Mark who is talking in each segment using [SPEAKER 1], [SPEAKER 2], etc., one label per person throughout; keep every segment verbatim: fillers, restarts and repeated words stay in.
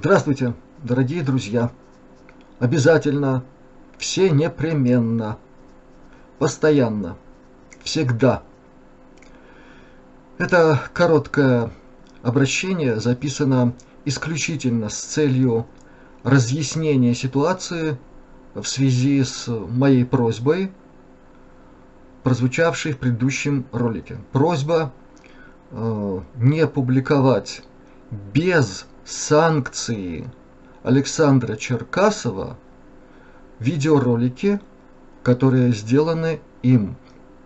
[SPEAKER 1] Здравствуйте, дорогие друзья! Обязательно, все непременно, постоянно, всегда. Это короткое обращение записано исключительно с целью разъяснения ситуации в связи с моей просьбой, прозвучавшей в предыдущем ролике. Просьба э, не публиковать без санкции Александра Черкасова видеоролики, которые сделаны им.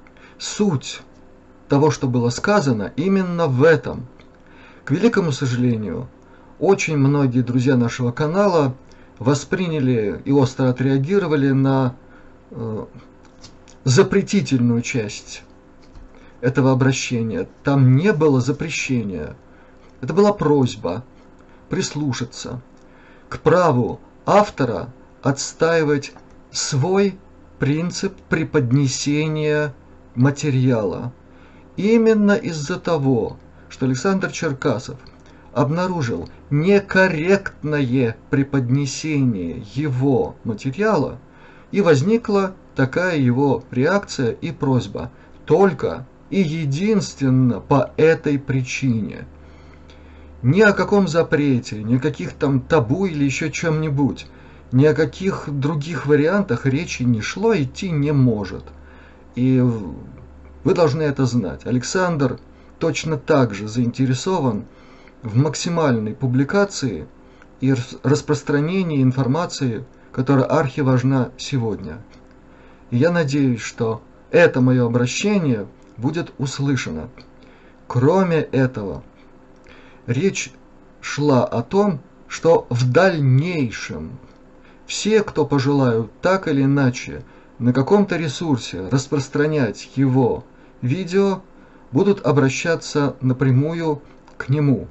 [SPEAKER 1] Суть того, что было сказано, именно в этом. К великому сожалению, очень многие друзья нашего канала восприняли и остро отреагировали на э, запретительную часть этого обращения. Там не было запрещения. Это была просьба прислушаться к праву автора отстаивать свой принцип преподнесения материала. Именно из-за того, что Александр Черкасов обнаружил некорректное преподнесение его материала, и возникла такая его реакция и просьба. Только и единственно по этой причине. Ни о каком запрете, ни о каких там табу или еще чем-нибудь, ни о каких других вариантах речи не шло, идти не может. И вы должны это знать. Александр точно так же заинтересован в максимальной публикации и распространении информации, которая архиважна сегодня. И я надеюсь, что это мое обращение будет услышано. Кроме этого, речь шла о том, что в дальнейшем все, кто пожелают так или иначе на каком-то ресурсе распространять его видео, будут обращаться напрямую к нему.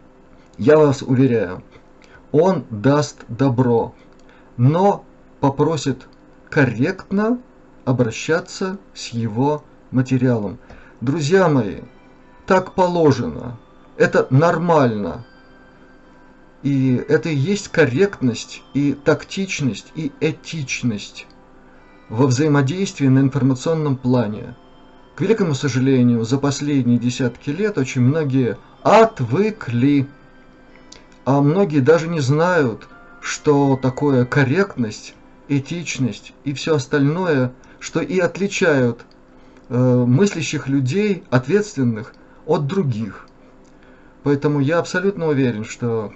[SPEAKER 1] Я вас уверяю, он даст добро, но попросит корректно обращаться с его материалом. Друзья мои, так положено. Это нормально. И это и есть корректность, и тактичность, и этичность во взаимодействии на информационном плане. К великому сожалению, за последние десятки лет очень многие отвыкли, а многие даже не знают, что такое корректность, этичность и все остальное, что и отличают э, мыслящих людей, ответственных, от других. Поэтому я абсолютно уверен, что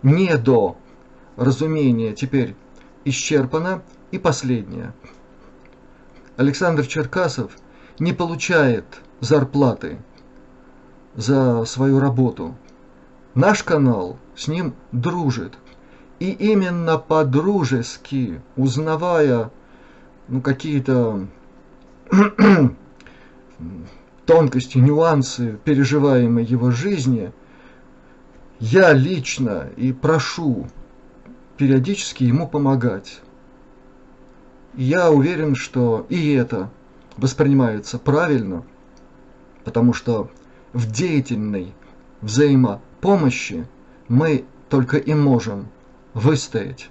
[SPEAKER 1] недоразумение теперь исчерпано. И последнее. Александр Черкасов не получает зарплаты за свою работу. Наш канал с ним дружит. И именно по-дружески, узнавая ну, какие-то тонкости, нюансы переживаемой его жизни, я лично и прошу периодически ему помогать. Я уверен, что и это воспринимается правильно, потому что в деятельной взаимопомощи мы только и можем выстоять.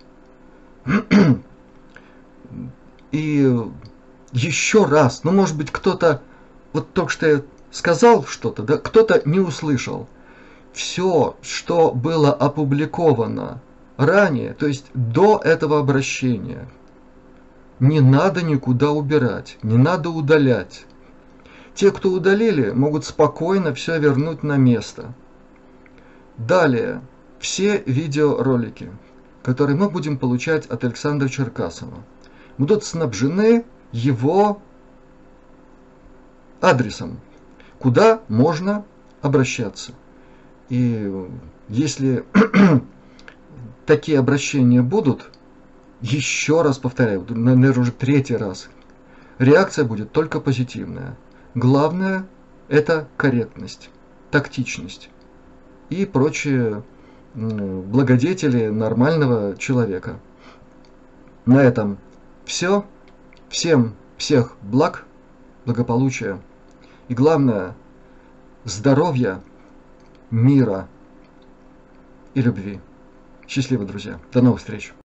[SPEAKER 1] И еще раз, ну может быть кто-то, вот только что я сказал что-то, да, кто-то не услышал. Все, что было опубликовано ранее, то есть до этого обращения, не надо никуда убирать, не надо удалять. Те, кто удалили, могут спокойно все вернуть на место. Далее, все видеоролики, которые мы будем получать от Александра Черкасова, будут снабжены его адресом, куда можно обращаться. И если такие обращения будут, еще раз повторяю, наверное, уже третий раз, реакция будет только позитивная. Главное – это корректность, тактичность и прочие благодетели нормального человека. На этом все. Всем всех благ, благополучия и, главное, здоровья, мира и любви. Счастливо, друзья. До новых встреч.